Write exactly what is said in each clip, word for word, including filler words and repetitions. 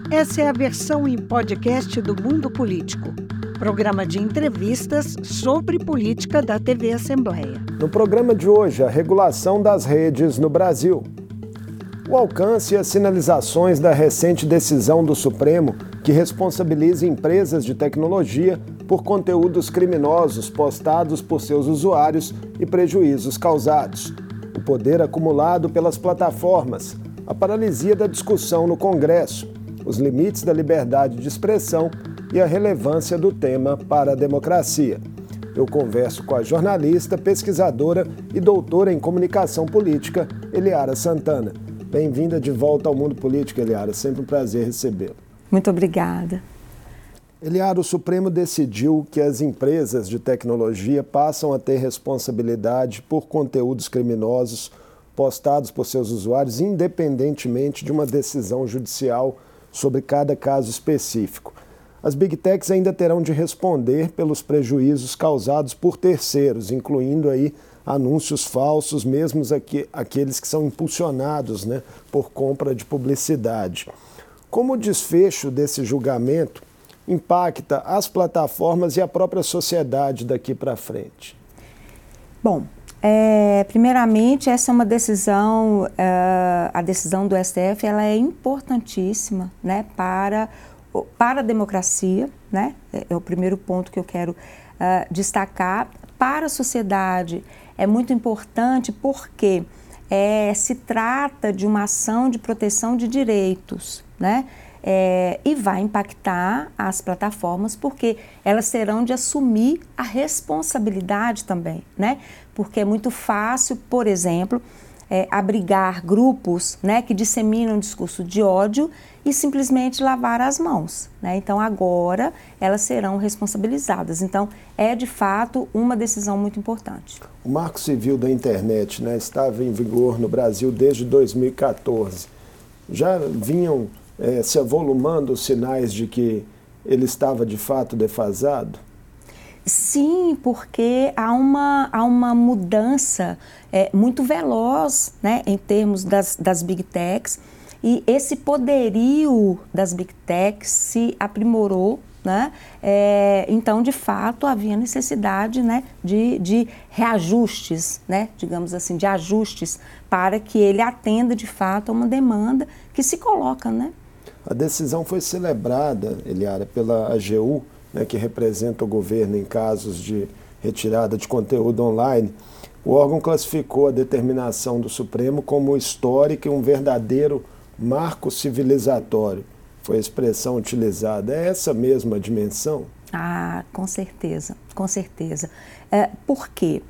Essa é a versão em podcast do Mundo Político, programa de entrevistas sobre política da T V Assembleia. No programa de hoje, a regulação das redes no Brasil. O alcance e as sinalizações da recente decisão do Supremo que responsabiliza empresas de tecnologia por conteúdos criminosos postados por seus usuários e prejuízos causados. O poder acumulado pelas plataformas, a paralisia da discussão no Congresso, os limites da liberdade de expressão e a relevância do tema para a democracia. Eu converso com a jornalista, pesquisadora e doutora em comunicação política, Eliara Santana. Bem-vinda de volta ao Mundo Político, Eliara. Sempre um prazer recebê-la. Muito obrigada. Eliara, o Supremo decidiu que as empresas de tecnologia passam a ter responsabilidade por conteúdos criminosos postados por seus usuários, independentemente de uma decisão judicial sobre cada caso específico. As Big Techs ainda terão de responder pelos prejuízos causados por terceiros, incluindo aí anúncios falsos, mesmo aqui, aqueles que são impulsionados, né, por compra de publicidade. Como o desfecho desse julgamento impacta as plataformas e a própria sociedade daqui para frente? Bom, é, primeiramente, essa é uma decisão, é, a decisão do S T F, ela é importantíssima, né, para, para a democracia, né, é o primeiro ponto que eu quero é, destacar. Para a sociedade é muito importante porque é, se trata de uma ação de proteção de direitos, né? É, e vai impactar as plataformas porque elas terão de assumir a responsabilidade também, né? Porque é muito fácil, por exemplo, é, abrigar grupos, né, que disseminam discurso de ódio e simplesmente lavar as mãos, né? Então agora elas serão responsabilizadas. Então é de fato uma decisão muito importante. O Marco Civil da Internet, né, estava em vigor no Brasil desde dois mil e quatorze. Já vinham é, se avolumando os sinais de que ele estava de fato defasado? Sim, porque há uma, há uma mudança é, muito veloz, né, em termos das, das Big Techs, e esse poderio das Big Techs se aprimorou, né? É, então, de fato, havia necessidade, né, de, de reajustes, né, digamos assim, de ajustes para que ele atenda, de fato, a uma demanda que se coloca, né? A decisão foi celebrada, Eliara, pela A G U, né, que representa o governo em casos de retirada de conteúdo online. O órgão classificou a determinação do Supremo como histórica e um verdadeiro marco civilizatório. Foi a expressão utilizada. É essa mesma dimensão? Ah, com certeza, com certeza. É, por quê?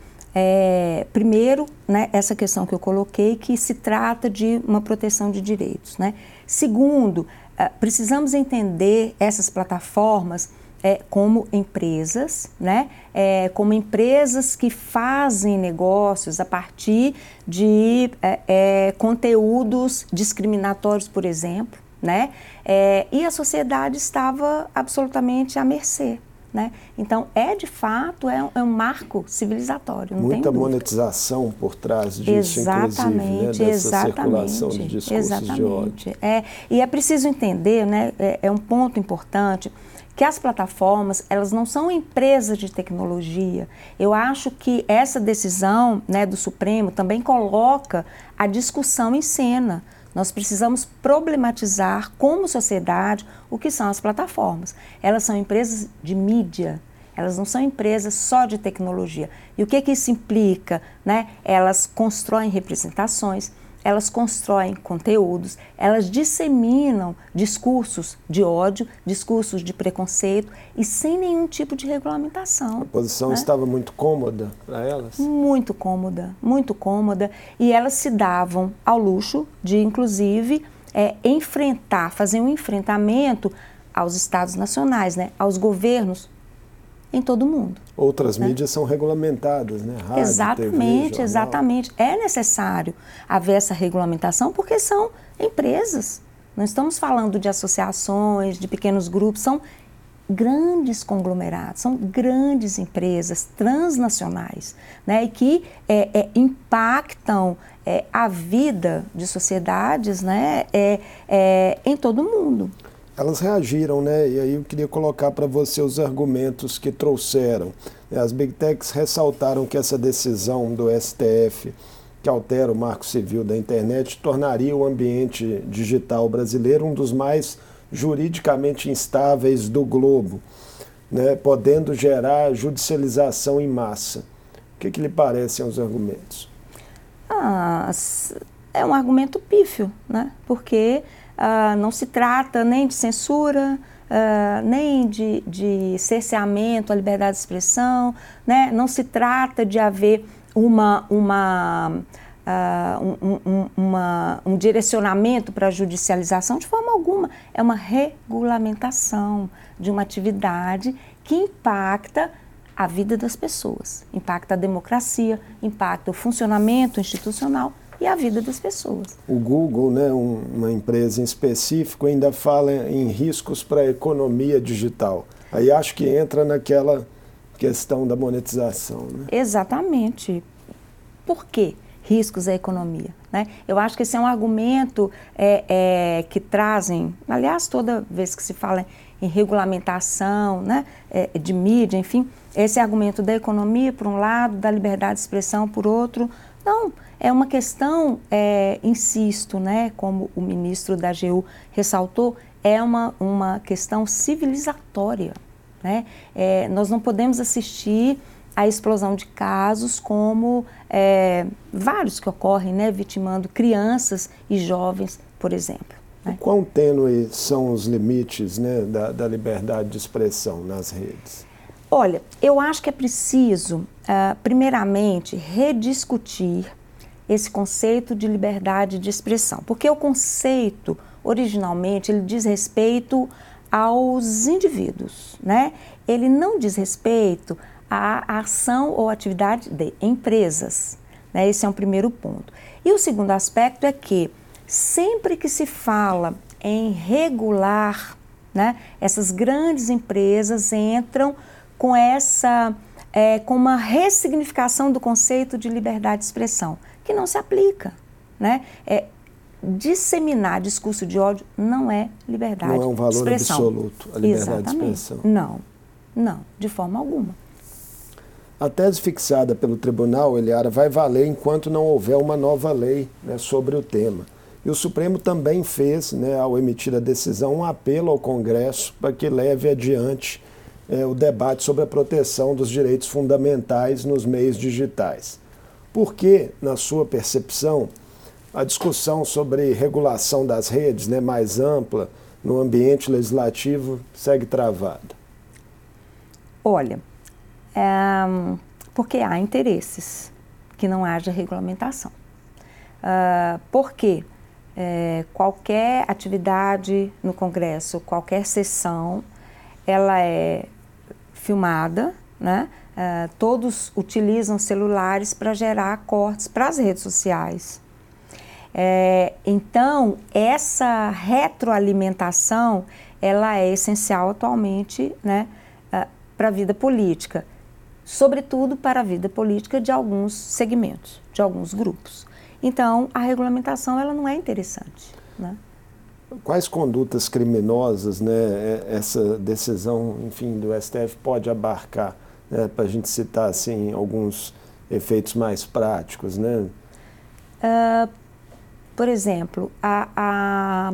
É, primeiro, né, essa questão que eu coloquei, que se trata de uma proteção de direitos, né? Segundo, é, precisamos entender essas plataformas É, como empresas, né? É, como empresas que fazem negócios a partir de é, é, conteúdos discriminatórios, por exemplo, né? É, e a sociedade estava absolutamente à mercê, né? Então, é de fato, é um, é um marco civilizatório, não Muita tem dúvida. monetização por trás disso, exatamente, inclusive, né? Dessa exatamente, circulação de discursos exatamente. de ódio. É, e é preciso entender, né? É, é um ponto importante, que as plataformas, elas não são empresas de tecnologia. Eu acho que essa decisão, né, do Supremo também coloca a discussão em cena. Nós precisamos problematizar como sociedade o que são as plataformas. Elas são empresas de mídia, elas não são empresas só de tecnologia. E o que que isso implica, né? Elas constroem representações, elas constroem conteúdos, elas disseminam discursos de ódio, discursos de preconceito e sem nenhum tipo de regulamentação. A posição, né, estava muito cômoda para elas? Muito cômoda, muito cômoda. E elas se davam ao luxo de, inclusive, é, enfrentar, fazer um enfrentamento aos estados nacionais, né, aos governos em todo o mundo. Outras né? mídias são regulamentadas, né? Rádio, exatamente, T V, exatamente. É necessário haver essa regulamentação porque são empresas. Não estamos falando de associações, de pequenos grupos, são grandes conglomerados, são grandes empresas transnacionais, né? E que é, é, impactam é, a vida de sociedades, né? é, é, em todo o mundo. Elas reagiram, né? E aí eu queria colocar para você os argumentos que trouxeram. As Big Techs ressaltaram que essa decisão do S T F, que altera o marco civil da internet, tornaria o ambiente digital brasileiro um dos mais juridicamente instáveis do globo, né? Podendo gerar judicialização em massa. O que, que lhe parecem os argumentos? Ah, é um argumento pífio, né? Porque ah, não se trata nem de censura, ah, nem de, de cerceamento à liberdade de expressão, né? Não se trata de haver uma, uma, uh, um, um, uma, um direcionamento para a judicialização de forma alguma. É uma regulamentação de uma atividade que impacta a vida das pessoas, impacta a democracia, impacta o funcionamento institucional e a vida das pessoas. O Google, né, um, uma empresa em específico, ainda fala em riscos para a economia digital. Aí acho que entra naquela questão da monetização, né? Exatamente. Por quê? Riscos à economia, né? Eu acho que esse é um argumento é, é, que trazem, aliás, toda vez que se fala em regulamentação, né, é, de mídia, enfim, esse argumento da economia, por um lado, da liberdade de expressão, por outro. Não, é uma questão, é, insisto, né, como o ministro da A G U ressaltou, é uma, uma questão civilizatória. Né? É, nós não podemos assistir à explosão de casos como é, vários que ocorrem, né, vitimando crianças e jovens, por exemplo. Né? O quão tênue são os limites, né, da, da liberdade de expressão nas redes? Olha, eu acho que é preciso, uh, primeiramente, rediscutir esse conceito de liberdade de expressão, porque o conceito, originalmente, ele diz respeito aos indivíduos, né? Ele não diz respeito à ação ou atividade de empresas, né? Esse é um primeiro ponto. E o segundo aspecto é que sempre que se fala em regular, né, essas grandes empresas entram com essa, é, com uma ressignificação do conceito de liberdade de expressão, que não se aplica, né? É, disseminar discurso de ódio não é liberdade de expressão. Não é um valor absoluto, a liberdade Exatamente. de expressão. Não, não, de forma alguma. A tese fixada pelo tribunal, Eliara, vai valer enquanto não houver uma nova lei, né, sobre o tema. E o Supremo também fez, né, ao emitir a decisão, um apelo ao Congresso para que leve adiante é, o debate sobre a proteção dos direitos fundamentais nos meios digitais. Por que, na sua percepção, a discussão sobre regulação das redes, né, mais ampla, no ambiente legislativo, segue travada? Olha, é, porque há interesses que não haja regulamentação. Uh, porque é, qualquer atividade no Congresso, qualquer sessão, ela é filmada, né? Uh, todos utilizam celulares para gerar cortes para as redes sociais. É, então, essa retroalimentação, ela é essencial atualmente, né, uh, para a vida política, sobretudo para a vida política de alguns segmentos, de alguns grupos. Então, a regulamentação ela não é interessante, né? Quais condutas criminosas, né, essa decisão, enfim, do S T F pode abarcar, né, para a gente citar assim alguns efeitos mais práticos, né? Uh, por exemplo, a, a,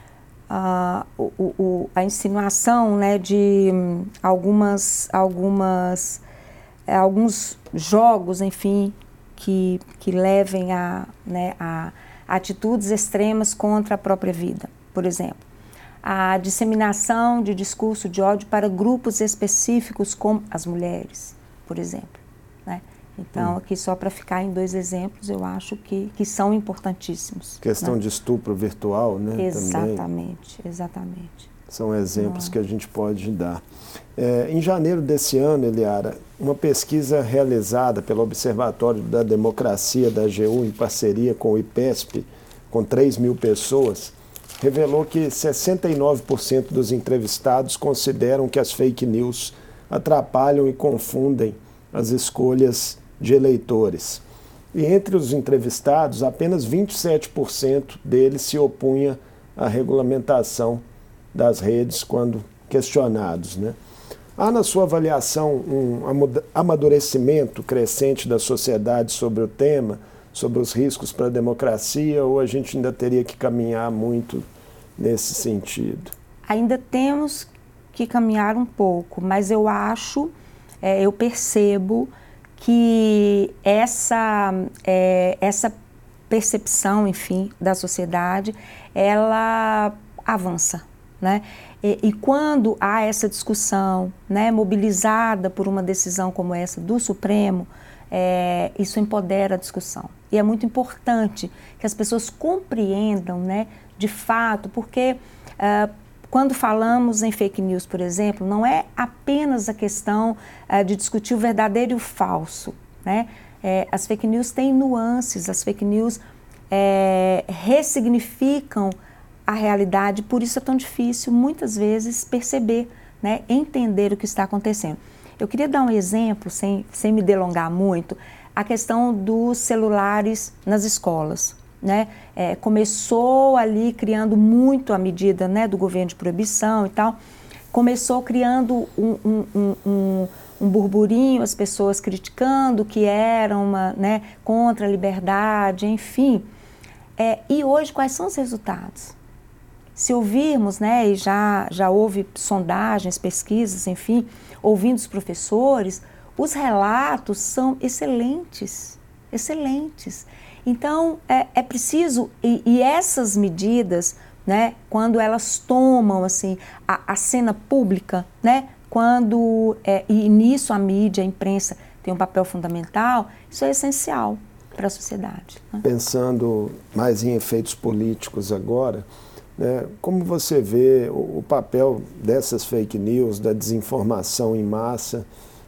a, o, o, a insinuação, né, de algumas, algumas, alguns jogos, enfim, que, que levem a, né, a atitudes extremas contra a própria vida, por exemplo. A disseminação de discurso de ódio para grupos específicos, como as mulheres, por exemplo, né? Então, aqui só para ficar em dois exemplos, eu acho que, que são importantíssimos. Questão, né, de estupro virtual, né? Exatamente, também. exatamente. São exemplos Não. que a gente pode dar. É, em janeiro desse ano, Eliara, uma pesquisa realizada pelo Observatório da Democracia da A G U, em parceria com o IPESP, com três mil pessoas, revelou que sessenta e nove por cento dos entrevistados consideram que as fake news atrapalham e confundem as escolhas de eleitores. E entre os entrevistados, apenas vinte e sete por cento deles se opunha à regulamentação das redes quando questionados, né? Há, na sua avaliação, um amadurecimento crescente da sociedade sobre o tema, sobre os riscos para a democracia, ou a gente ainda teria que caminhar muito nesse sentido? Ainda temos que caminhar um pouco, mas eu acho, é, eu percebo que essa, é, essa percepção, enfim, da sociedade, ela avança, né? E, e quando há essa discussão, né, mobilizada por uma decisão como essa do Supremo, é, isso empodera a discussão. E é muito importante que as pessoas compreendam, né, de fato, porque uh, quando falamos em fake news, por exemplo, não é apenas a questão uh, de discutir o verdadeiro e o falso, né? É, as fake news têm nuances, as fake news é, ressignificam a realidade, por isso é tão difícil, muitas vezes, perceber, né, entender o que está acontecendo. Eu queria dar um exemplo, sem, sem me delongar muito, a questão dos celulares nas escolas, né? É, começou ali criando muito a medida, né, do governo de proibição e tal, começou criando um, um, um, um, um burburinho, as pessoas criticando que era uma, né, contra a liberdade, enfim. É, e hoje, quais são os resultados? Se ouvirmos, né, e já, já houve sondagens, pesquisas, enfim, ouvindo os professores, os relatos são excelentes, excelentes. Então, é, é preciso, e, e essas medidas, né, quando elas tomam, assim, a, a cena pública, né, quando, é, e nisso a mídia, a imprensa tem um papel fundamental, isso é essencial para a sociedade, né? Pensando mais em efeitos políticos agora, né, como você vê o, o papel dessas fake news, da desinformação em massa,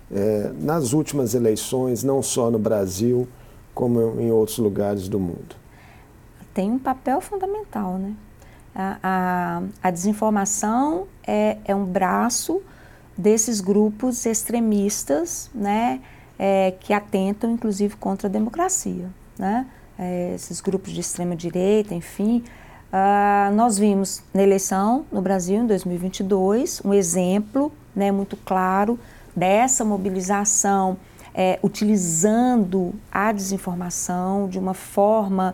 é, nas últimas eleições, não só no Brasil, como em outros lugares do mundo? Tem um papel fundamental, né? A, a, a desinformação é, é um braço desses grupos extremistas, né, é, que atentam, inclusive, contra a democracia, né? É, esses grupos de extrema-direita, enfim. Uh, nós vimos na eleição no Brasil, em dois mil e vinte e dois, um exemplo, né, muito claro dessa mobilização, é, utilizando a desinformação de uma forma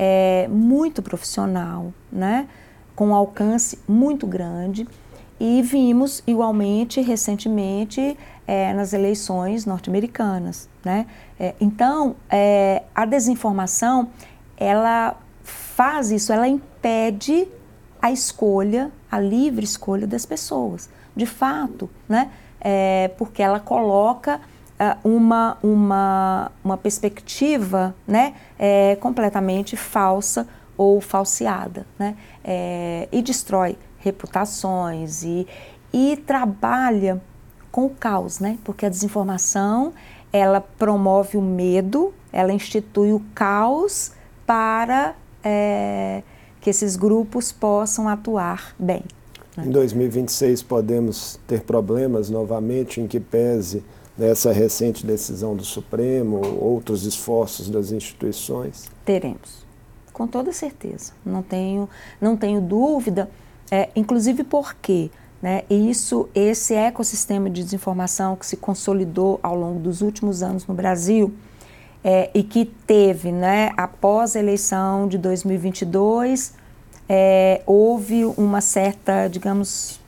é, muito profissional, né, com um alcance muito grande. E vimos igualmente, recentemente, é, nas eleições norte-americanas, né? É, então, é, a desinformação, ela faz isso, ela impede a escolha, a livre escolha das pessoas, de fato, né? É, porque ela coloca uh, uma, uma, uma perspectiva, né, é, completamente falsa ou falseada, né? É, e destrói reputações e, e trabalha com o caos, né? Porque a desinformação, ela promove o medo, ela institui o caos para é, que esses grupos possam atuar bem, né? Em dois mil e vinte e seis podemos ter problemas novamente, em que pese nessa recente decisão do Supremo, outros esforços das instituições? Teremos, com toda certeza, não tenho, não tenho dúvida. É, inclusive porque, né, isso, esse ecossistema de desinformação que se consolidou ao longo dos últimos anos no Brasil, é, e que teve, né, após a eleição de dois mil e vinte e dois, é, houve uma certa, digamos,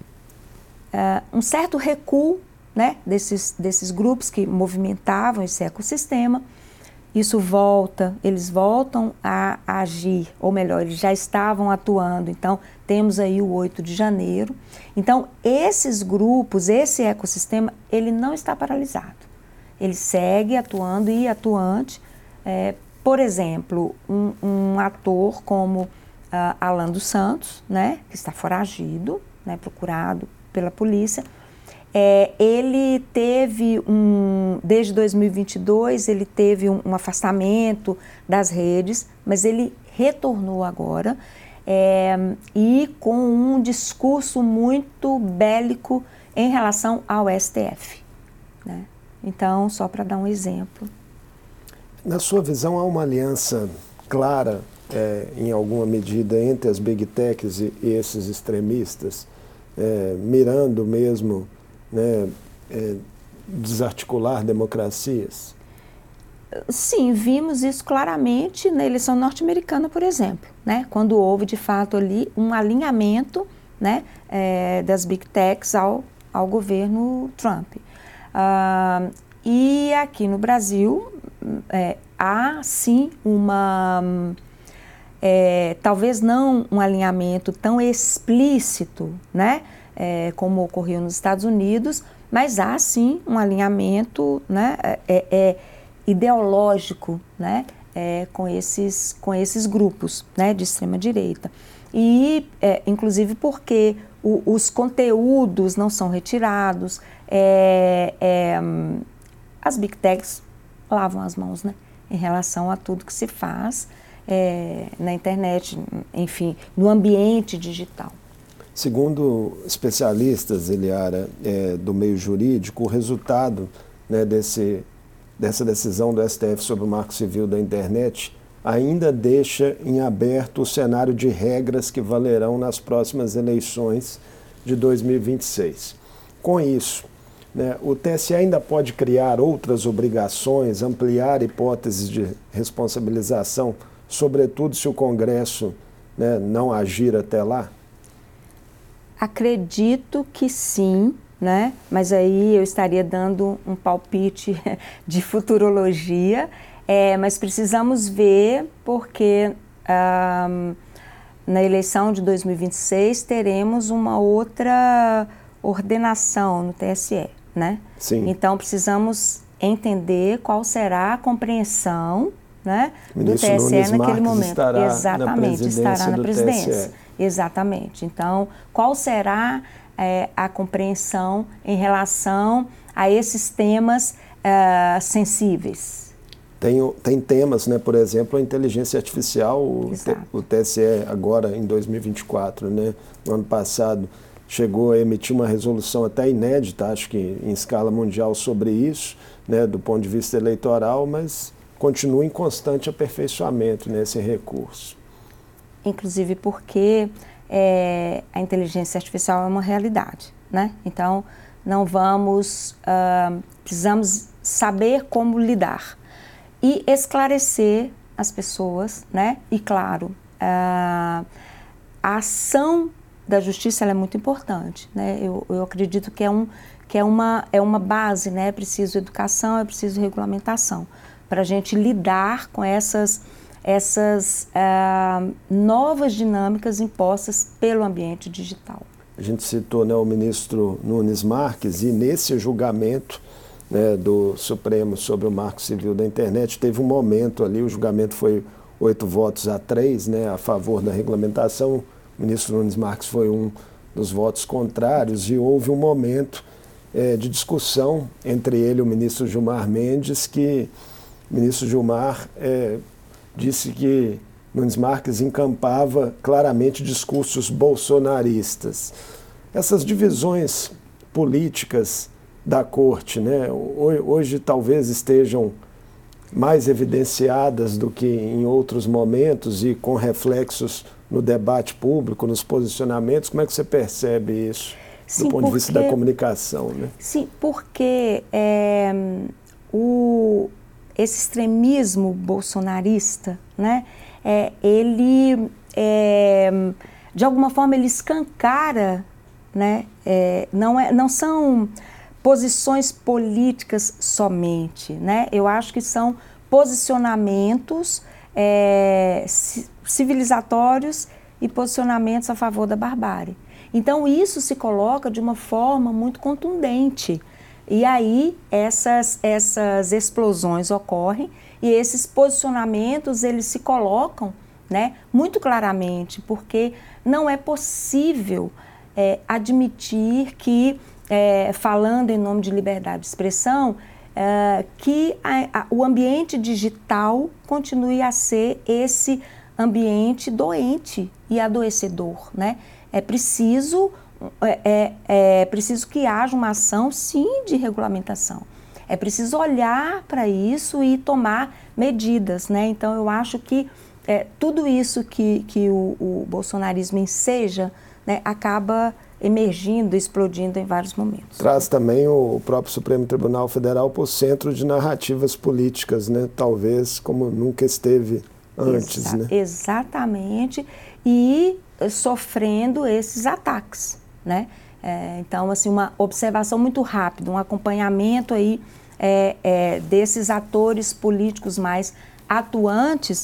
é, um certo recuo, né, desses, desses grupos que movimentavam esse ecossistema. Isso volta, eles voltam a agir, ou melhor, eles já estavam atuando. Então, temos aí o oito de janeiro. Então, esses grupos, esse ecossistema, ele não está paralisado. Ele segue atuando e atuante. É, por exemplo, um, um ator como uh, Alan dos Santos, né, que está foragido, né, procurado pela polícia. É, ele teve um, desde dois mil e vinte e dois, ele teve um, um afastamento das redes, mas ele retornou agora, é, e com um discurso muito bélico em relação ao S T F, né? Então, só para dar um exemplo. Na sua visão, há uma aliança clara, é, em alguma medida, entre as big techs e, e esses extremistas? é, mirando mesmo, né, é, desarticular democracias? Sim, vimos isso claramente na eleição norte-americana, por exemplo, né? Quando houve de fato ali um alinhamento, né, é, das Big Techs ao, ao governo Trump. Ah, e aqui no Brasil é, há sim uma, é, talvez não um alinhamento tão explícito, né, é, como ocorreu nos Estados Unidos, mas há sim um alinhamento, né, é, é, ideológico, né, é, com, esses, com esses grupos, né, de extrema-direita. E, é, inclusive, porque o, os conteúdos não são retirados, é, é, as Big Techs lavam as mãos, né, em relação a tudo que se faz é, na internet, enfim, no ambiente digital. Segundo especialistas, Eliara, é, do meio jurídico, o resultado, né, desse, dessa decisão do S T F sobre o Marco Civil da internet ainda deixa em aberto o cenário de regras que valerão nas próximas eleições de dois mil e vinte e seis. Com isso, né, o T S E ainda pode criar outras obrigações, ampliar hipóteses de responsabilização, sobretudo se o Congresso, né, não agir até lá? Acredito que sim, né? Mas aí eu estaria dando um palpite de futurologia, é, mas precisamos ver porque um, na eleição de dois mil e vinte e seis teremos uma outra ordenação no T S E, né? Sim. Então precisamos entender qual será a compreensão, né, do T S E Nunes naquele Marques momento. Estará Exatamente, na estará na presidência. T S E. Exatamente. Então, qual será é, a compreensão em relação a esses temas é, sensíveis? Tem, tem temas, né, por exemplo, a inteligência artificial, o, T, o T S E agora em dois mil e vinte e quatro, né, no ano passado, chegou a emitir uma resolução até inédita, acho que em escala mundial, sobre isso, né, do ponto de vista eleitoral, mas continua em constante aperfeiçoamento nesse recurso. Inclusive porque é, a inteligência artificial é uma realidade, né? Então, não vamos, uh, precisamos saber como lidar e esclarecer as pessoas, né? E, claro, uh, a ação da justiça ela é muito importante, né? Eu, eu acredito que, é, um, que é, uma, é uma base, né? É preciso educação, é preciso regulamentação para a gente lidar com essas essas uh, novas dinâmicas impostas pelo ambiente digital. A gente citou, né, o ministro Nunes Marques, e nesse julgamento, né, do Supremo sobre o Marco Civil da internet, teve um momento ali, o julgamento foi oito votos a três, né, a favor da regulamentação, o ministro Nunes Marques foi um dos votos contrários, e houve um momento é, de discussão entre ele e o ministro Gilmar Mendes, que o ministro Gilmar é, disse que Nunes Marques encampava claramente discursos bolsonaristas. Essas divisões políticas da corte, né, hoje talvez estejam mais evidenciadas do que em outros momentos e com reflexos no debate público, nos posicionamentos. Como é que você percebe isso, sim, do ponto porque, de vista da comunicação, né? Sim, porque é, o... esse extremismo bolsonarista, né, é, ele, é, de alguma forma, ele escancara, né, é, não, é, não são posições políticas somente, né, eu acho que são posicionamentos é, civilizatórios e posicionamentos a favor da barbárie. Então, isso se coloca de uma forma muito contundente. E aí, essas, essas explosões ocorrem e esses posicionamentos, eles se colocam, né, muito claramente, porque não é possível é, admitir que, é, falando em nome de liberdade de expressão, é, que a, a, o ambiente digital continue a ser esse ambiente doente e adoecedor, né? É preciso... É, é, é preciso que haja uma ação, sim, de regulamentação. É preciso olhar para isso e tomar medidas, né? Então, eu acho que é, tudo isso que, que o, o bolsonarismo enseja, né, acaba emergindo, explodindo em vários momentos. Traz também o próprio Supremo Tribunal Federal para o centro de narrativas políticas, né? Talvez como nunca esteve antes. Exa- né? Exatamente, e sofrendo esses ataques, né? É, então, assim, uma observação muito rápida, um acompanhamento aí é, é, desses atores políticos mais atuantes,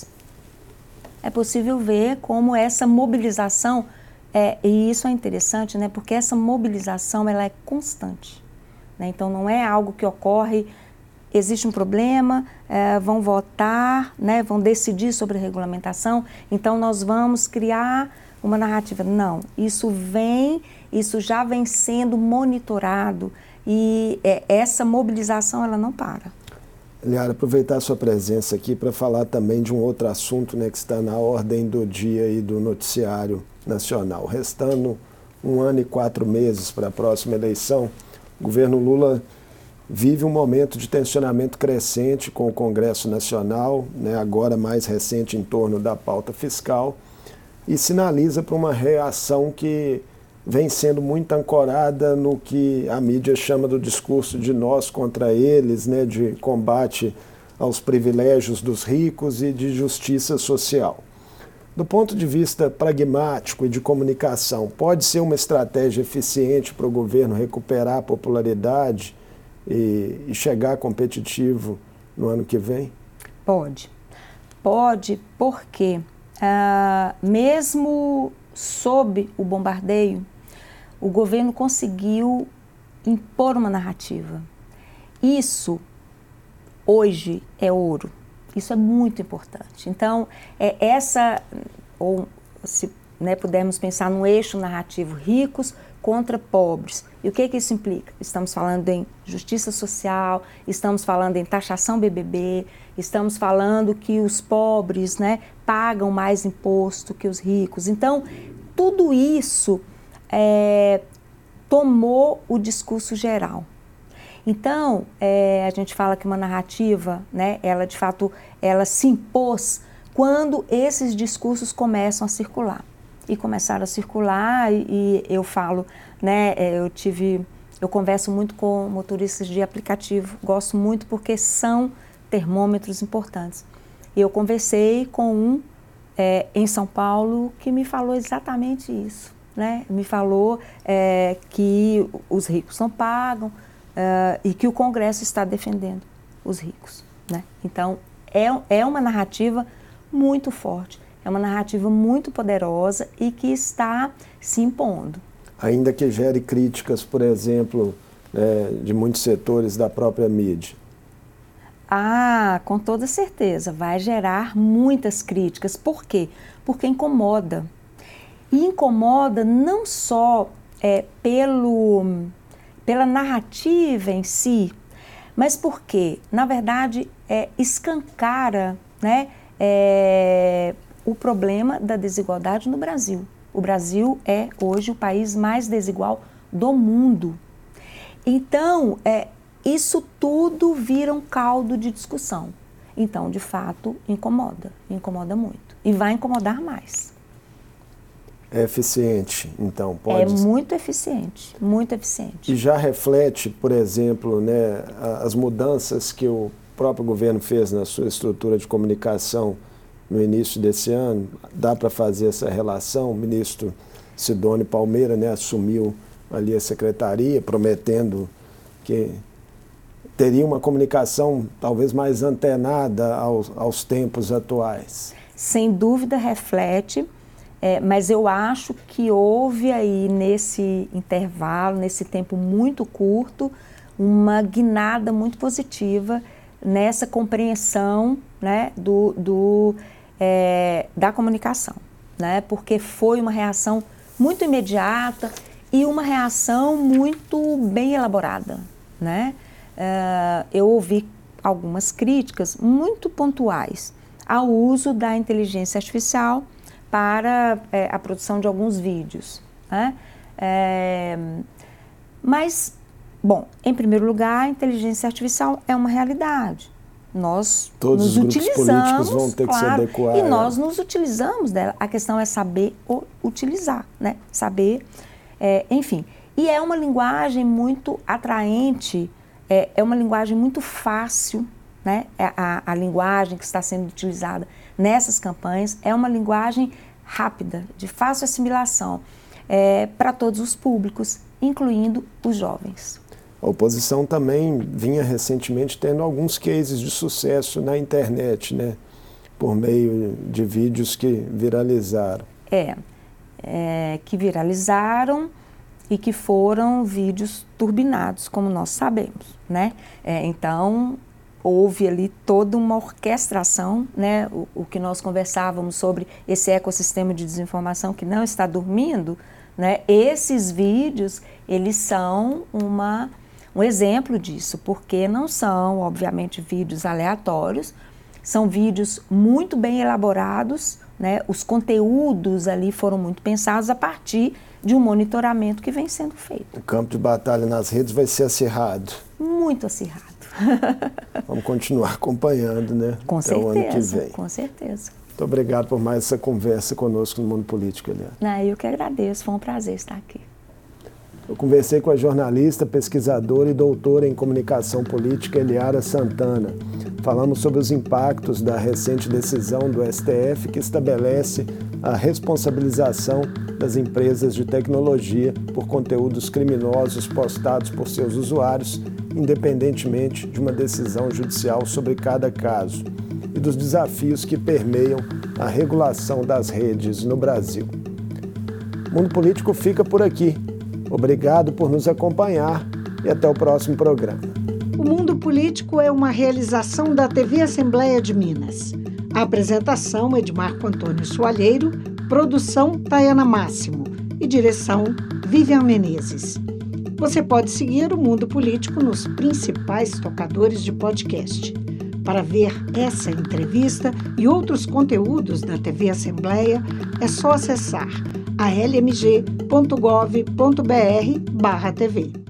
é possível ver como essa mobilização, é, e isso é interessante, né? Porque essa mobilização ela é constante, né? Então, não é algo que ocorre, existe um problema, é, vão votar, né? Vão decidir sobre a regulamentação, então nós vamos criar uma narrativa. Não, isso vem, isso já vem sendo monitorado e é, essa mobilização ela não para. Eliara, aproveitar a sua presença aqui para falar também de um outro assunto, né, que está na ordem do dia e do noticiário nacional. Restando um ano e quatro meses para a próxima eleição, o governo Lula vive um momento de tensionamento crescente com o Congresso Nacional, né, agora mais recente em torno da pauta fiscal, e sinaliza para uma reação que vem sendo muito ancorada no que a mídia chama do discurso de nós contra eles, né, de combate aos privilégios dos ricos e de justiça social. Do ponto de vista pragmático e de comunicação, pode ser uma estratégia eficiente para o governo recuperar a popularidade e, e chegar competitivo no ano que vem? Pode. Pode porque, ah, mesmo sob o bombardeio, o governo conseguiu impor uma narrativa. Isso, hoje, é ouro. Isso é muito importante. Então, é essa, ou se né, pudermos pensar num eixo narrativo, ricos contra pobres. E o que, que isso implica? Estamos falando em justiça social, estamos falando em taxação B B B, estamos falando que os pobres, né, pagam mais imposto que os ricos. Então, tudo isso é, tomou o discurso geral. Então, é, a gente fala que uma narrativa, né, ela de fato, ela se impôs quando esses discursos começam a circular. E começaram a circular e, e eu falo, né, eu tive, eu converso muito com motoristas de aplicativo, gosto muito porque são termômetros importantes. E eu conversei com um é, em São Paulo que me falou exatamente isso, né? Me falou é, que os ricos não pagam, Uh, e que o Congresso está defendendo os ricos, né? Então, é, é uma narrativa muito forte, é uma narrativa muito poderosa e que está se impondo. Ainda que gere críticas, por exemplo, é, de muitos setores da própria mídia. Ah, com toda certeza, vai gerar muitas críticas. Por quê? Porque incomoda. E incomoda não só é, pelo... pela narrativa em si, mas porque, na verdade, é, escancara, né, é, o problema da desigualdade no Brasil. O Brasil é hoje o país mais desigual do mundo. Então, é, isso tudo vira um caldo de discussão. Então, de fato, incomoda, incomoda muito. E vai incomodar mais. É eficiente, então, pode... É muito eficiente, muito eficiente. E já reflete, por exemplo, né, as mudanças que o próprio governo fez na sua estrutura de comunicação no início desse ano? Dá para fazer essa relação? O ministro Sidônio Palmeira, né, assumiu ali a secretaria, prometendo que teria uma comunicação talvez mais antenada aos, aos tempos atuais. Sem dúvida reflete. É, mas eu acho que houve aí nesse intervalo, nesse tempo muito curto, uma guinada muito positiva nessa compreensão, né, do, do, é, da comunicação, né, porque foi uma reação muito imediata e uma reação muito bem elaborada, né. É, eu ouvi algumas críticas muito pontuais ao uso da inteligência artificial para é, a produção de alguns vídeos, né? É, mas, bom, em primeiro lugar, a inteligência artificial é uma realidade. Nós Todos nos os grupos utilizamos, políticos vão ter claro, que se adequar. E nós nos utilizamos dela. A questão é saber o, utilizar, né? Saber É, enfim, e é uma linguagem muito atraente, é, é uma linguagem muito fácil, né? A, a linguagem que está sendo utilizada nessas campanhas é uma linguagem rápida, de fácil assimilação, é, para todos os públicos, incluindo os jovens. A oposição também vinha recentemente tendo alguns cases de sucesso na internet, né? Por meio de vídeos que viralizaram. É, é, que viralizaram e que foram vídeos turbinados, como nós sabemos, né? É, então, houve ali toda uma orquestração, né? O, o que nós conversávamos sobre esse ecossistema de desinformação que não está dormindo, né? Esses vídeos, eles são uma, um exemplo disso, porque não são, obviamente, vídeos aleatórios, são vídeos muito bem elaborados, né? Os conteúdos ali foram muito pensados a partir de um monitoramento que vem sendo feito. O campo de batalha nas redes vai ser acirrado. Muito acirrado. Vamos continuar acompanhando, né? Com Até certeza, o ano que vem. Com certeza. Muito obrigado por mais essa conversa conosco no Mundo Político, Eliara. Ah, eu que agradeço, foi um prazer estar aqui. Eu conversei com a jornalista, pesquisadora e doutora em comunicação política Eliara Santana. Falamos sobre os impactos da recente decisão do S T F que estabelece a responsabilização das empresas de tecnologia por conteúdos criminosos postados por seus usuários, independentemente de uma decisão judicial sobre cada caso, e dos desafios que permeiam a regulação das redes no Brasil. O Mundo Político fica por aqui. Obrigado por nos acompanhar e até o próximo programa. O Mundo Político é uma realização da T V Assembleia de Minas. A apresentação é de Marco Antônio Soalheiro, produção Tayana Máximo e direção Vivian Menezes. Você pode seguir o Mundo Político nos principais tocadores de podcast. Para ver essa entrevista e outros conteúdos da T V Assembleia, é só acessar a l m g ponto gov ponto b r barra T V.